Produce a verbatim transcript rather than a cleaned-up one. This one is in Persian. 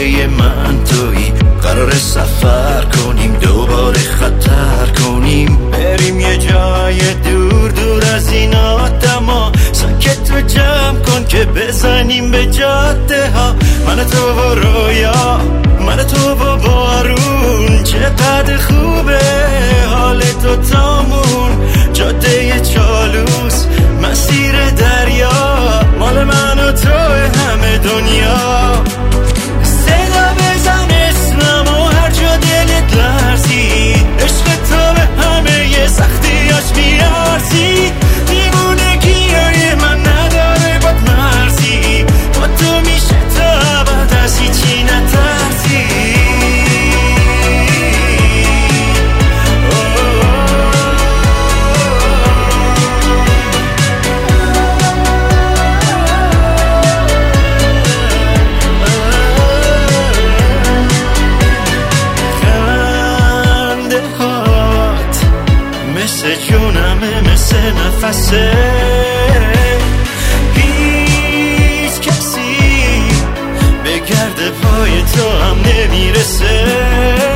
جاده من تویی، قرار سفر کنیم دوباره خطر کنیم، بریم یه جای دور دور از این آدما، ساکت رو جمع کن که بزنیم به جاده ها. من تو و رویا، من تو و بارون، چقدر خوبه حال دوتامون، جاده چالوس مسیر دریا، مال من و تو همه دنیا. صدا بزن اسمم و هر جا دلت لرزی، عشق تو به همه ی سختیاش میارزی، دیوونگیای من نداره باد مرزی، با تو میشه تا ابد از هیچی نترسی. مثل جونمه مثل نفسه، هیچ کسی به گرد پای تو هم نمیرسه.